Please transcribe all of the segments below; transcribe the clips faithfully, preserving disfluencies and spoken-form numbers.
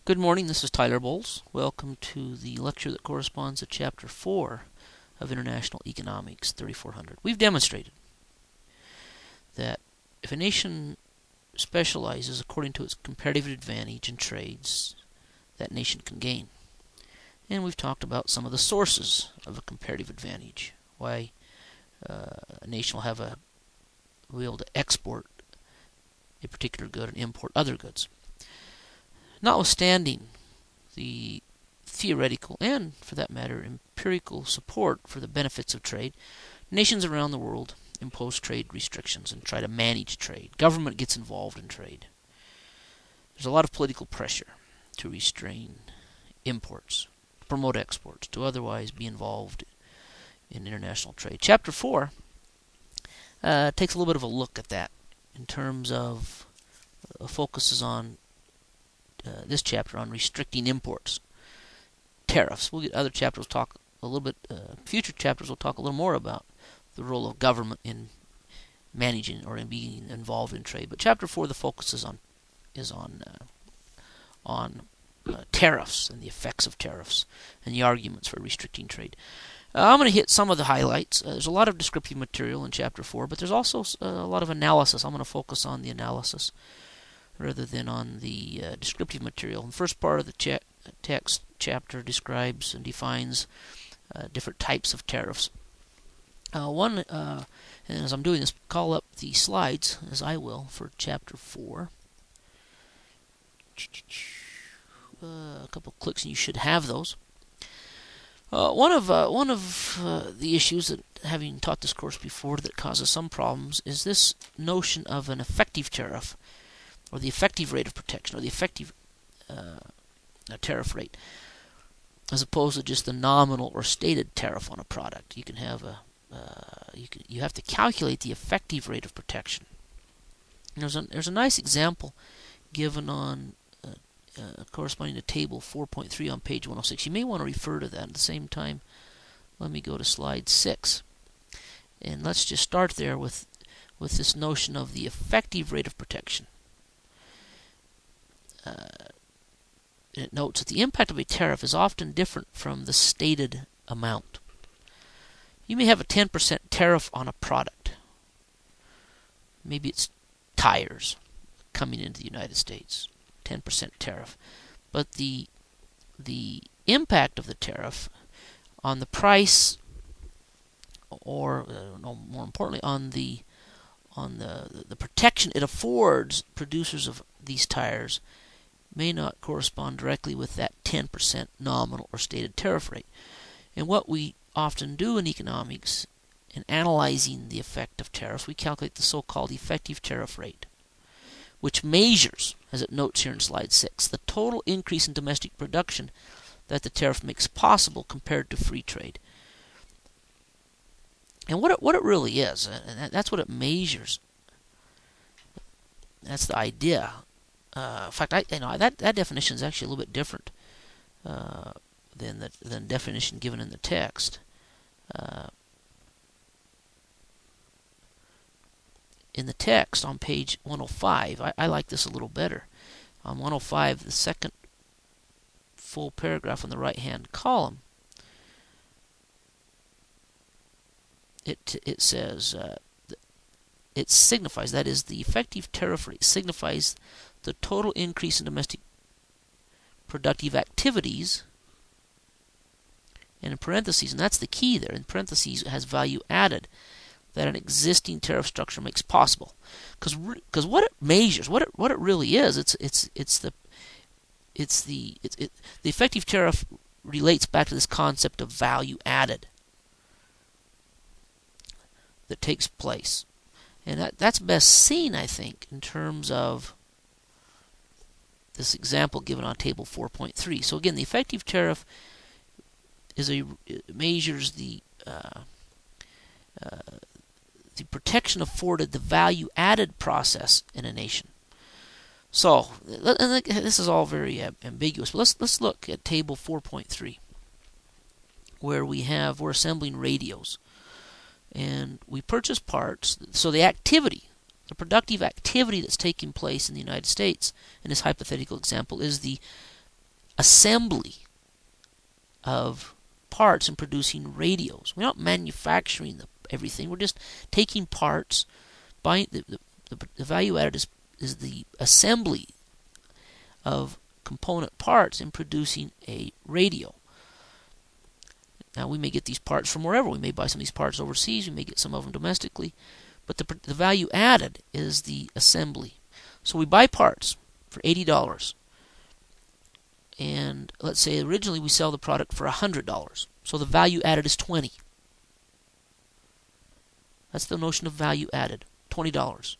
Good morning, this is Tyler Bowles. Welcome to the lecture that corresponds to Chapter four of International Economics thirty-four hundred. We've demonstrated that if a nation specializes according to its comparative advantage in trades, that nation can gain. And we've talked about some of the sources of a comparative advantage, why uh, a nation will have a will be able to export a particular good and import other goods. Notwithstanding the theoretical and, for that matter, empirical support for the benefits of trade, nations around the world impose trade restrictions and try to manage trade. Government gets involved in trade. There's a lot of political pressure to restrain imports, to promote exports, to otherwise be involved in international trade. Chapter four uh, takes a little bit of a look at that in terms of uh, focuses on Uh, this chapter on restricting imports, tariffs. We'll get other chapters will talk a little bit. Uh, future chapters will talk a little more about the role of government in managing or in being involved in trade. But chapter four, the focus is on is on uh, on uh, tariffs and the effects of tariffs and the arguments for restricting trade. Uh, I'm going to hit some of the highlights. Uh, there's a lot of descriptive material in chapter four, but there's also uh, a lot of analysis. I'm going to focus on the analysis rather than on the uh, descriptive material. The first part of the cha text chapter describes and defines uh, different types of tariffs. Uh, one, uh, and as I'm doing this, call up the slides, as I will, for chapter four. Uh, a couple of clicks and you should have those. Uh, one of uh, one of uh, the issues that, having taught this course before, that causes some problems is this notion of an effective tariff, or the effective rate of protection, or the effective uh, tariff rate, as opposed to just the nominal or stated tariff on a product. You can have a uh, you can you have to calculate the effective rate of protection. And there's a there's a nice example given on uh, uh, corresponding to table four point three on page one oh six. You may want to refer to that. At the same time, let me go to slide six, and let's just start there with with this notion of the effective rate of protection. Uh, it notes that the impact of a tariff is often different from the stated amount. You may have a ten percent tariff on a product. Maybe it's tires coming into the United States, ten percent tariff. But the the impact of the tariff on the price, or uh, no, more importantly, on the on the the protection it affords producers of these tires, may not correspond directly with that ten percent nominal or stated tariff rate. And what we often do in economics, in analyzing the effect of tariffs, we calculate the so-called effective tariff rate, which measures, as it notes here in slide six, the total increase in domestic production that the tariff makes possible compared to free trade. And what it, what it really is, and that's what it measures, that's the idea. Uh, in fact, I, you know, that that definition is actually a little bit different uh, than the than definition given in the text. Uh, in the text on page one oh five, I, I like this a little better. On one oh five, the second full paragraph on the right-hand column, it it says uh, it signifies, that is, the effective tariff rate signifies the total increase in domestic productive activities, and in parentheses, and that's the key there, in parentheses it has value added, that an existing tariff structure makes possible. Because because what it measures, what it what it really is, it's it's it's the it's the it's it the effective tariff relates back to this concept of value added that takes place, and that that's best seen, I think, in terms of this example given on table four point three. So again, the effective tariff is a measures the uh, uh, the protection afforded, the value added process in a nation. So, and this is all very ambiguous, but let's let's look at table four point three, where we have we're assembling radios, and we purchase parts. So the activity, the productive activity that's taking place in the United States in this hypothetical example is the assembly of parts and producing radios. We're not manufacturing the, everything. We're just taking parts. Buying the, the, the, the value added is, is the assembly of component parts in producing a radio. Now, we may get these parts from wherever. We may buy some of these parts overseas. We may get some of them domestically. But the, the value added is the assembly. So we buy parts for eighty dollars. And let's say originally we sell the product for one hundred dollars. So the value added is twenty dollars. That's the notion of value added, twenty dollars.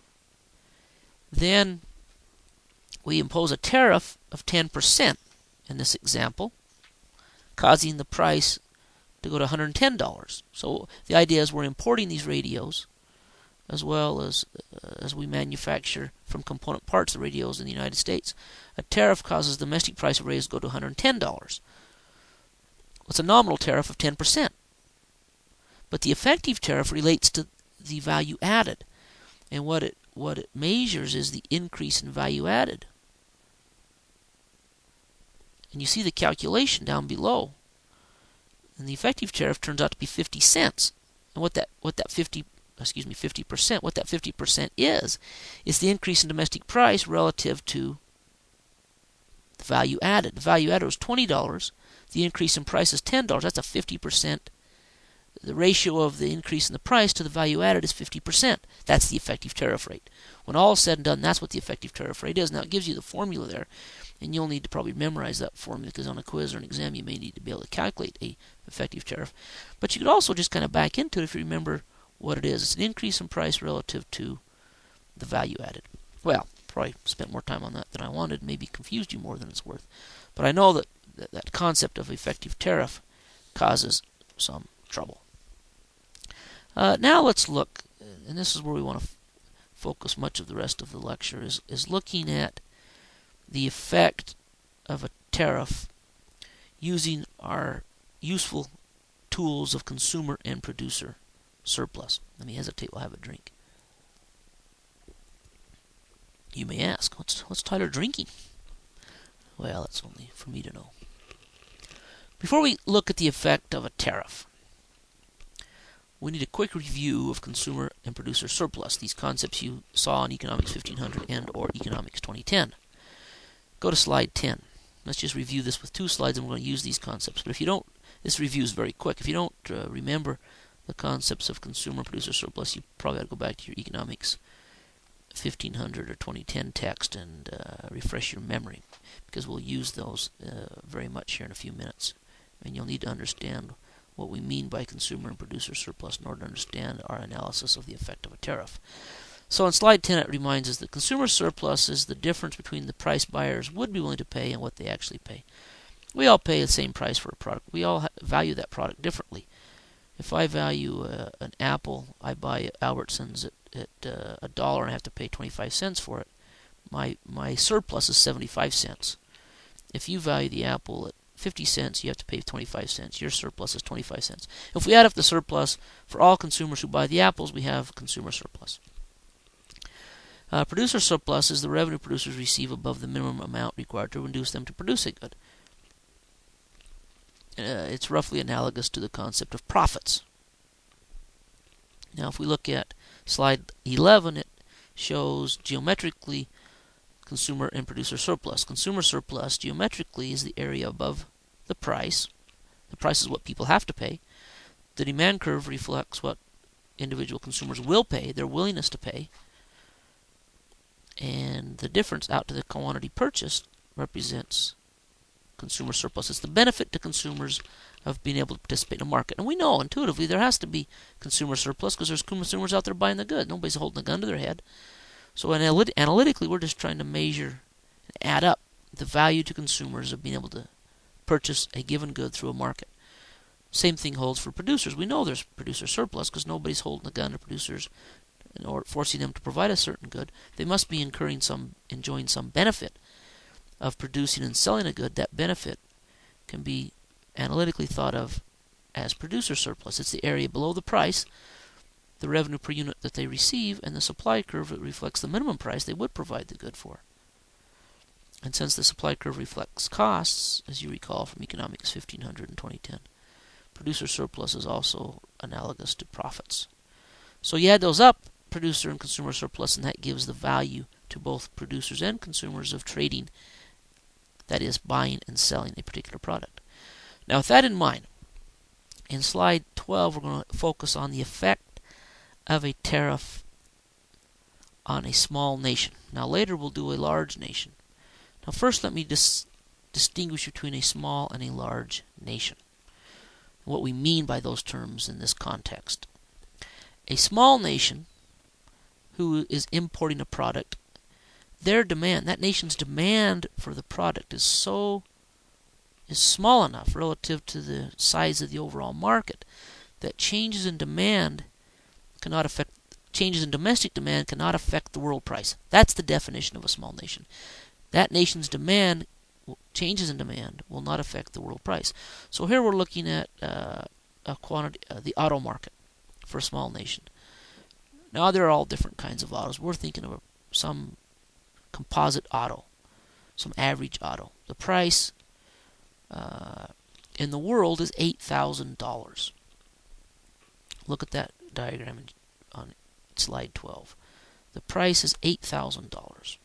Then we impose a tariff of ten percent in this example, causing the price to go to one hundred ten dollars. So the idea is we're importing these radios as well as uh, as we manufacture from component parts the radios in the United States. A tariff causes the domestic price of radios to go to one hundred ten dollars. It's a nominal tariff of ten percent. But the effective tariff relates to the value added. And what it what it measures is the increase in value added. And you see the calculation down below. And the effective tariff turns out to be fifty cents. And what that what that fifty excuse me fifty percent what that fifty percent is is the increase in domestic price relative to the value added. The value added was twenty dollars. The increase in price is ten dollars. That's a fifty percent. The ratio of the increase in the price to the value added is fifty percent. That's the effective tariff rate. When all is said and done, that's what the effective tariff rate is. Now, it gives you the formula there, and you'll need to probably memorize that formula because on a quiz or an exam you may need to be able to calculate a effective tariff. But you could also just kind of back into it if you remember what it is. It's an increase in price relative to the value added. Well, probably spent more time on that than I wanted, maybe confused you more than it's worth. But I know that that, that concept of effective tariff causes some trouble. Uh, now let's look, and this is where we want to f- focus much of the rest of the lecture, is, is looking at the effect of a tariff using our useful tools of consumer and producer surplus. Let me hesitate while I have a drink. You may ask, what's, what's Tyler drinking? Well, that's only for me to know. Before we look at the effect of a tariff, we need a quick review of consumer and producer surplus, these concepts you saw in Economics fifteen hundred and or Economics twenty ten. Go to slide ten. Let's just review this with two slides, and we're going to use these concepts. But if you don't, this review is very quick. If you don't uh, remember the concepts of consumer and producer surplus, you probably ought to go back to your Economics fifteen hundred or twenty ten text and uh, refresh your memory, because we'll use those uh, very much here in a few minutes. And you'll need to understand what we mean by consumer and producer surplus in order to understand our analysis of the effect of a tariff. So in slide ten, it reminds us that consumer surplus is the difference between the price buyers would be willing to pay and what they actually pay. We all pay the same price for a product. We all ha- value that product differently. If I value uh, an apple, I buy Albertsons at, at uh, a dollar and I have to pay twenty-five cents for it. My my surplus is seventy-five cents. If you value the apple at fifty cents, you have to pay twenty-five cents. Your surplus is twenty-five cents. If we add up the surplus for all consumers who buy the apples, we have consumer surplus. Uh, producer surplus is the revenue producers receive above the minimum amount required to induce them to produce a good. Uh, it's roughly analogous to the concept of profits. Now, if we look at slide eleven, it shows geometrically consumer and producer surplus. Consumer surplus geometrically is the area above the price. The price is what people have to pay. The demand curve reflects what individual consumers will pay, their willingness to pay. And the difference out to the quantity purchased represents consumer surplus. It's the benefit to consumers of being able to participate in a market. And we know intuitively there has to be consumer surplus because there's consumers out there buying the good. Nobody's holding a gun to their head. So analyt- analytically, we're just trying to measure and add up the value to consumers of being able to purchase a given good through a market. Same thing holds for producers. We know there's producer surplus because nobody's holding a gun to producers or forcing them to provide a certain good. They must be incurring some, enjoying some benefit of producing and selling a good. That benefit can be analytically thought of as producer surplus. It's the area below the price, the revenue per unit that they receive, and the supply curve that reflects the minimum price they would provide the good for. And since the supply curve reflects costs, as you recall from Economics fifteen hundred in twenty ten, producer surplus is also analogous to profits. So you add those up, producer and consumer surplus, and that gives the value to both producers and consumers of trading, that is, buying and selling a particular product. Now, with that in mind, in slide twelve, we're going to focus on the effect of a tariff on a small nation. Now, later we'll do a large nation. Now, first, let me dis- distinguish between a small and a large nation, and what we mean by those terms in this context. A small nation who is importing a product, their demand, that nation's demand for the product is so is small enough relative to the size of the overall market that changes in demand cannot affect changes in domestic demand cannot affect the world price. That's the definition of a small nation. That nation's demand, changes in demand, will not affect the world price. So here we're looking at uh, a quantity, uh, the auto market for a small nation. Now there are all different kinds of autos. We're thinking of some composite auto, some average auto. The price uh, in the world is eight thousand dollars. Look at that diagram on slide twelve. The price is eight thousand dollars.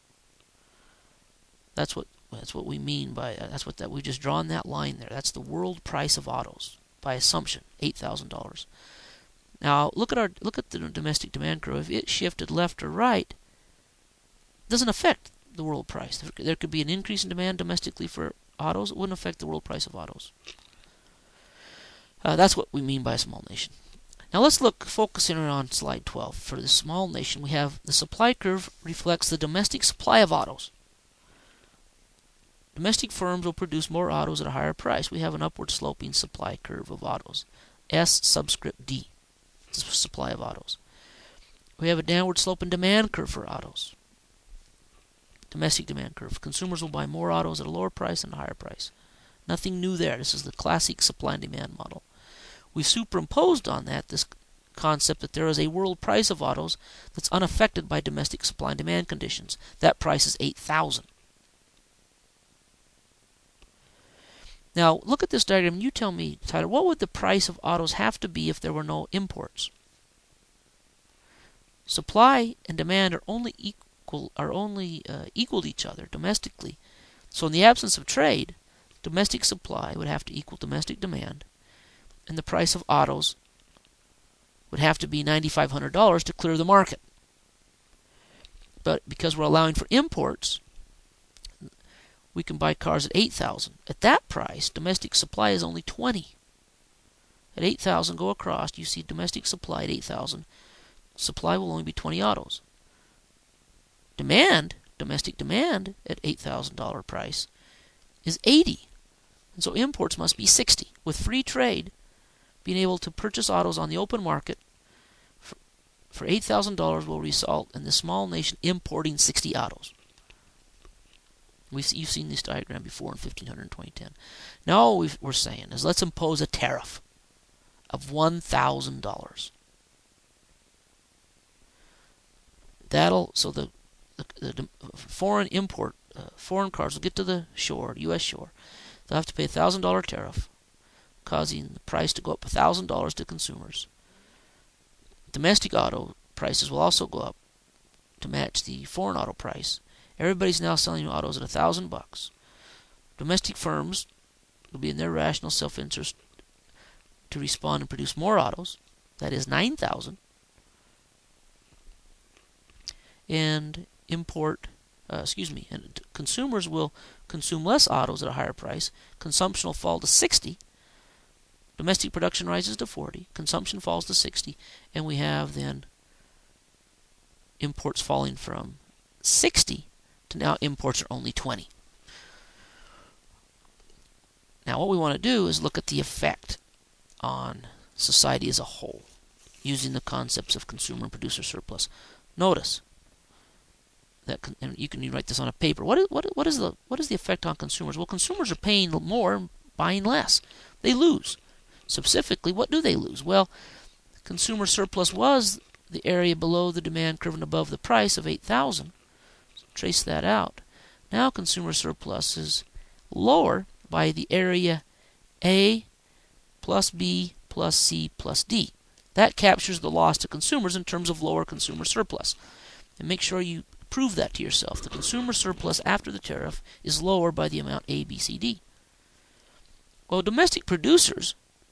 That's what that's what we mean by that's what that we've just drawn that line there. That's the world price of autos by assumption, eight thousand dollars. Now look at our look at the domestic demand curve. If it shifted left or right, it doesn't affect the world price. There could be an increase in demand domestically for autos. It wouldn't affect the world price of autos. Uh, that's what we mean by a small nation. Now let's look, focusing on slide twelve. For the small nation, we have the supply curve reflects the domestic supply of autos. Domestic firms will produce more autos at a higher price. We have an upward sloping supply curve of autos. S subscript D, the supply of autos. We have a downward sloping demand curve for autos. Domestic demand curve. Consumers will buy more autos at a lower price and a higher price. Nothing new there. This is the classic supply and demand model. We superimposed on that this concept that there is a world price of autos that's unaffected by domestic supply and demand conditions. That price is eight thousand dollars. Now, look at this diagram and you tell me, Tyler, what would the price of autos have to be if there were no imports? Supply and demand are only equal are only uh, equal to each other domestically. So in the absence of trade, domestic supply would have to equal domestic demand, and the price of autos would have to be nine thousand five hundred dollars to clear the market. But because we're allowing for imports, we can buy cars at eight thousand dollars. At that price, domestic supply is only twenty dollars. At eight thousand dollars, go across, you see domestic supply at eight thousand dollars. Supply will only be twenty autos. Demand, domestic demand at eight thousand dollars price is eighty dollars. And so imports must be sixty dollars. With free trade, being able to purchase autos on the open market for, for eight thousand dollars will result in the small nation importing sixty autos. We've, you've seen this diagram before in fifteen hundred and twenty ten. Now all we've, we're saying is let's impose a tariff of one thousand dollars. That'll so the, the, the foreign import uh, foreign cars will get to the shore, U S shore. They'll have to pay a thousand dollar tariff, causing the price to go up a thousand dollars to consumers. Domestic auto prices will also go up to match the foreign auto price. Everybody's now selling autos at a thousand bucks. Domestic firms will be in their rational self-interest to respond and produce more autos. That is nine thousand. And import, uh, excuse me, and consumers will consume less autos at a higher price. Consumption will fall to sixty. Domestic production rises to forty. Consumption falls to sixty. And we have then imports falling from sixty to now imports are only twenty. Now what we want to do is look at the effect on society as a whole using the concepts of consumer and producer surplus. Notice that, and you can write this on a paper. What is what what is the what is the effect on consumers? Well, consumers are paying more and buying less. They lose. Specifically, what do they lose? Well, consumer surplus was the area below the demand curve and above the price of eight thousand. So trace that out. Now consumer surplus is lower by the area A plus B plus C plus D. That captures the loss to consumers in terms of lower consumer surplus. And make sure you prove that to yourself. The consumer surplus after the tariff is lower by the amount A, B, C, D. Well, domestic producers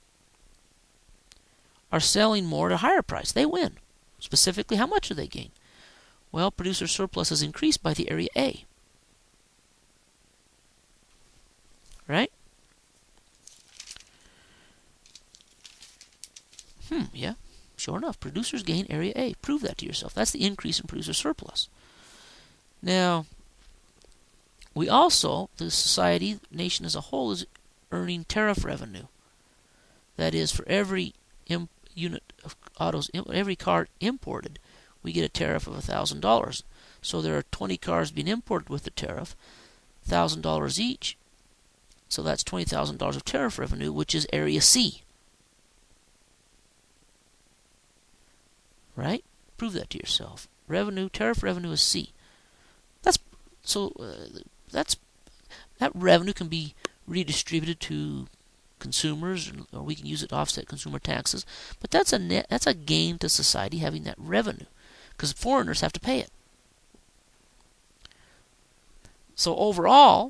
are selling more at a higher price. They win. Specifically, how much do they gain? Well, producer surplus is increased by the area A. Right? Hmm, yeah. Sure enough, producers gain area A. Prove that to yourself. That's the increase in producer surplus. Now, we also, the society, the nation as a whole, is earning tariff revenue. That is, for every imp unit of autos, every car imported, we get a tariff of one thousand dollars. So there are twenty cars being imported with the tariff, one thousand dollars each. So that's twenty thousand dollars of tariff revenue, which is area C. Right? Prove that to yourself. Revenue, tariff revenue is C. That's so. Uh, that's that revenue can be redistributed to consumers, or we can use it to offset consumer taxes. But that's a net. That's a gain to society having that revenue, because foreigners have to pay it. So overall,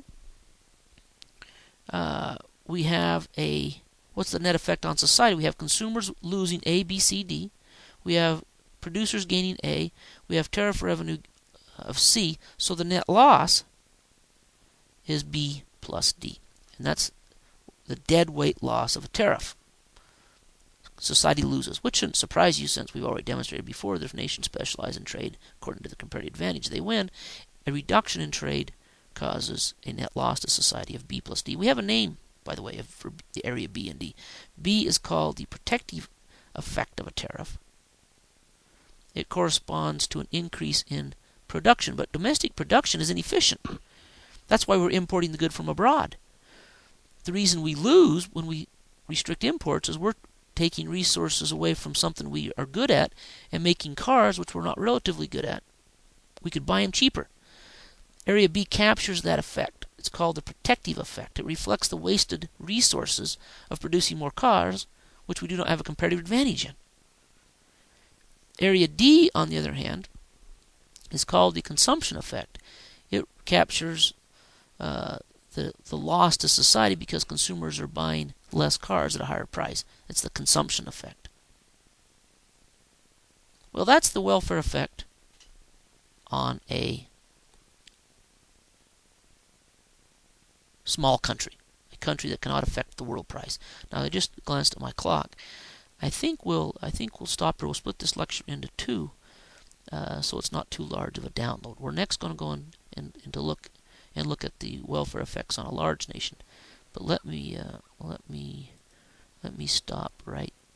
uh, we have a what's the net effect on society? We have consumers losing A, B, C, D. We have producers gaining A. We have tariff revenue of C. So the net loss is B plus D. And that's the dead weight loss of a tariff. Society loses, which shouldn't surprise you since we've already demonstrated before that if nations specialize in trade according to the comparative advantage, they win. A reduction in trade causes a net loss to society of B plus D. We have a name, by the way, for the area B and D. B is called the protective effect of a tariff. It corresponds to an increase in production, but domestic production is inefficient. That's why we're importing the good from abroad. The reason we lose when we restrict imports is we're taking resources away from something we are good at and making cars which we're not relatively good at. We could buy them cheaper. Area B captures that effect. It's called the protective effect. It reflects the wasted resources of producing more cars, which we do not have a comparative advantage in. Area D, on the other hand, is called the consumption effect. It captures uh, the, the loss to society because consumers are buying less cars at a higher price. It's the consumption effect. Well, that's the welfare effect on a small country, a country that cannot affect the world price. Now, I just glanced at my clock. I think we'll I think we'll stop here. We'll split this lecture into two, uh, so it's not too large of a download. We're next going to go in and, and to look and look at the welfare effects on a large nation. But let me uh, let me let me stop right